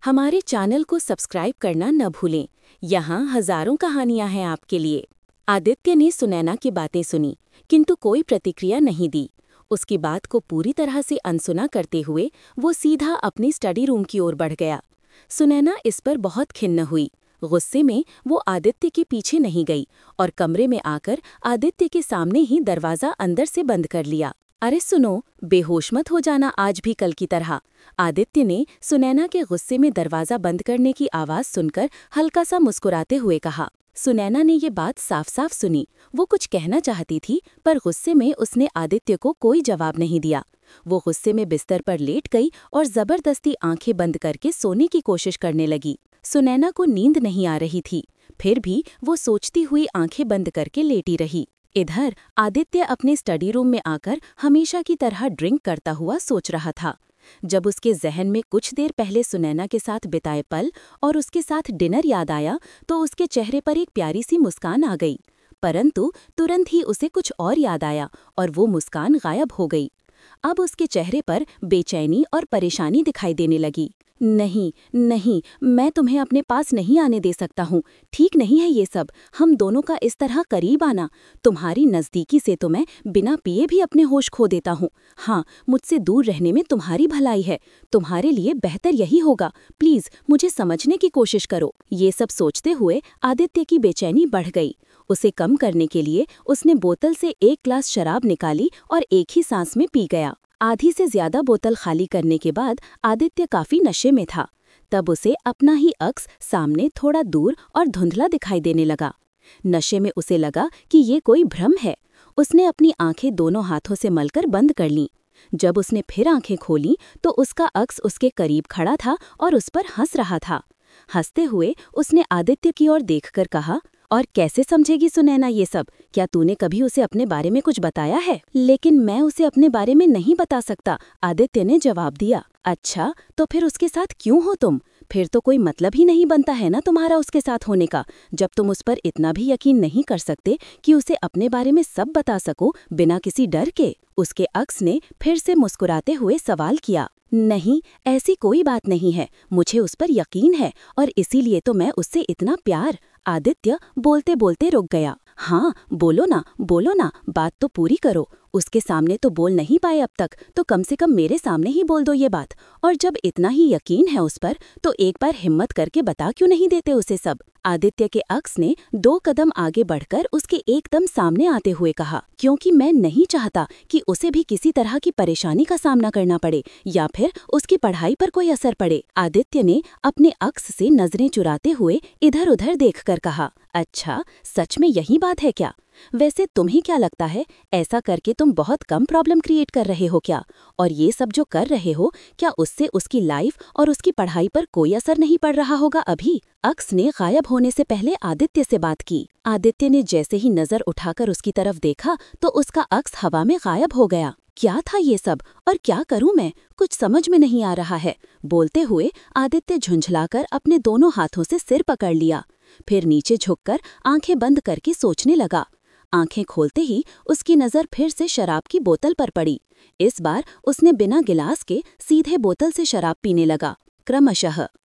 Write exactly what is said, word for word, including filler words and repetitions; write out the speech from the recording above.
हमारे चैनल को सब्सक्राइब करना न भूलें। यहाँ हजारों कहानियां हैं आपके लिए। आदित्य ने सुनैना की बातें सुनी, किंतु कोई प्रतिक्रिया नहीं दी। उसकी बात को पूरी तरह से अनसुना करते हुए वो सीधा अपनी स्टडी रूम की ओर बढ़ गया। सुनैना इस पर बहुत खिन्न हुई। गुस्से में वो आदित्य के पीछे नहीं गई और कमरे में आकर आदित्य के सामने ही दरवाज़ा अंदर से बंद कर लिया। अरे सुनो, बेहोश मत हो जाना आज भी कल की तरह। आदित्य ने सुनैना के गुस्से में दरवाज़ा बंद करने की आवाज़ सुनकर हल्का सा मुस्कुराते हुए कहा। सुनैना ने ये बात साफ साफ सुनी। वो कुछ कहना चाहती थी, पर गुस्से में उसने आदित्य को कोई जवाब नहीं दिया। वो गुस्से में बिस्तर पर लेट गई और जबरदस्ती आंखें बंद करके सोने की कोशिश करने लगी। सुनैना को नींद नहीं आ रही थी, फिर भी वो सोचती हुई आंखें बंद करके लेटी रही। इधर आदित्य अपने स्टडी रूम में आकर हमेशा की तरह ड्रिंक करता हुआ सोच रहा था। जब उसके जहन में कुछ देर पहले सुनैना के साथ बिताए पल और उसके साथ डिनर याद आया, तो उसके चेहरे पर एक प्यारी सी मुस्कान आ गई। परंतु तुरंत ही उसे कुछ और याद आया और वो मुस्कान गायब हो गई। अब उसके चेहरे पर बेचैनी और परेशानी दिखाई देने लगी। नहीं नहीं, मैं तुम्हें अपने पास नहीं आने दे सकता हूँ। ठीक नहीं है ये सब, हम दोनों का इस तरह करीब आना। तुम्हारी नज़दीकी से तो मैं बिना पिए भी अपने होश खो देता हूँ। हाँ, मुझसे दूर रहने में तुम्हारी भलाई है। तुम्हारे लिए बेहतर यही होगा। प्लीज़ मुझे समझने की कोशिश करो। ये सब सोचते हुए आदित्य की बेचैनी बढ़ गई। उसे कम करने के लिए उसने बोतल से एक ग्लास शराब निकाली और एक ही सांस में पी गया। आधी से ज्यादा बोतल खाली करने के बाद आदित्य काफी नशे में था। तब उसे अपना ही अक्स सामने थोड़ा दूर और धुंधला दिखाई देने लगा। नशे में उसे लगा कि ये कोई भ्रम है। उसने अपनी आंखें दोनों हाथों से मलकर बंद कर लीं। जब उसने फिर आंखें खोलीं तो उसका अक्स उसके करीब खड़ा था और उस पर हंस रहा था। हंसते हुए उसने आदित्य की ओर देखकर कहा, और कैसे समझेगी सुनैना ये सब? क्या तूने कभी उसे अपने बारे में कुछ बताया है? लेकिन मैं उसे अपने बारे में नहीं बता सकता, आदित्य ने जवाब दिया। अच्छा, तो फिर उसके साथ क्यों हो तुम? फिर तो कोई मतलब ही नहीं बनता है ना तुम्हारा उसके साथ होने का, जब तुम उस पर इतना भी यकीन नहीं कर सकते कि उसे अपने बारे में सब बता सको बिना किसी डर के। उसके अक्स ने फिर से मुस्कुराते हुए सवाल किया। नहीं, ऐसी कोई बात नहीं है, मुझे उस पर यकीन है और इसीलिए तो मैं उससे इतना प्यार। आदित्य बोलते बोलते रुक गया। हाँ, बोलो ना बोलो ना, बात तो पूरी करो। उसके सामने तो बोल नहीं पाए अब तक, तो कम से कम मेरे सामने ही बोल दो ये बात। और जब इतना ही यकीन है उस पर, तो एक बार हिम्मत करके बता क्यों नहीं देते उसे सब? आदित्य के अक्स ने दो कदम आगे बढ़कर उसके एकदम सामने आते हुए कहा, क्योंकि मैं नहीं चाहता कि उसे भी किसी तरह की परेशानी का सामना करना पड़े या फिर उसकी पढ़ाई पर कोई असर पड़े। आदित्य ने अपने अक्स से नजरें चुराते हुए इधर उधर देखकर कहा, अच्छा, सच में यही बात है क्या? वैसे तुम्हें क्या लगता है, ऐसा करके तुम बहुत कम प्रॉब्लम क्रिएट कर रहे हो क्या? और ये सब जो कर रहे हो, क्या उससे उसकी लाइफ और उसकी पढ़ाई पर कोई असर नहीं पड़ रहा होगा अभी? अक्स ने गायब होने से पहले आदित्य से बात की। आदित्य ने जैसे ही नजर उठाकर उसकी तरफ देखा तो उसका अक्स हवा में गायब हो गया। क्या था ये सब, और क्या करूं मैं? कुछ समझ में नहीं आ रहा है। बोलते हुए आदित्य झुंझलाकर अपने दोनों हाथों से सिर पकड़ लिया। फिर नीचे झुककर आंखें बंद करके सोचने लगा। आंखें खोलते ही उसकी नज़र फिर से शराब की बोतल पर पड़ी। इस बार उसने बिना गिलास के सीधे बोतल से शराब पीने लगा, क्रमशः।